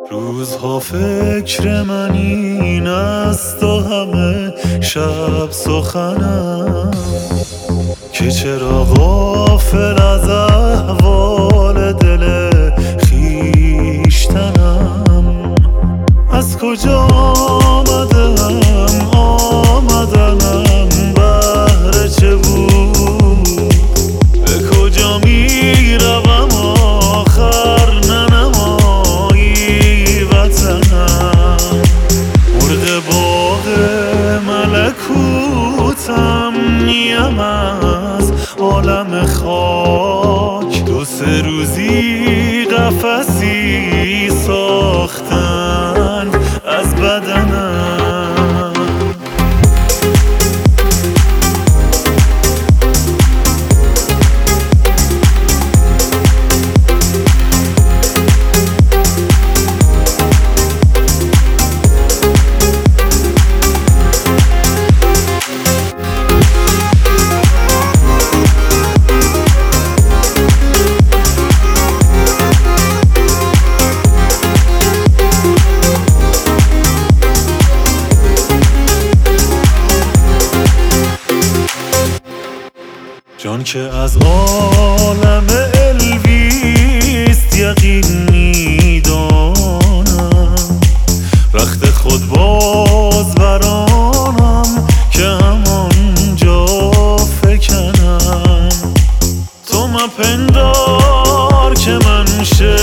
روزها فکر من این است و همه شب سخنم که چرا غافل از احوال دل خویشتنم. از کجا آمدنم بهر چه بود، به کجا میروم آخر ننمایی وطنم. مرغ باغ ملکوتم نیم از عالم خاک، دو سه روزی قفسی ساختند از بدنم. جان که از عالم الویست یقین میدانم، وقت خود باز برانم که همانجا فکنم. تو مپندار که من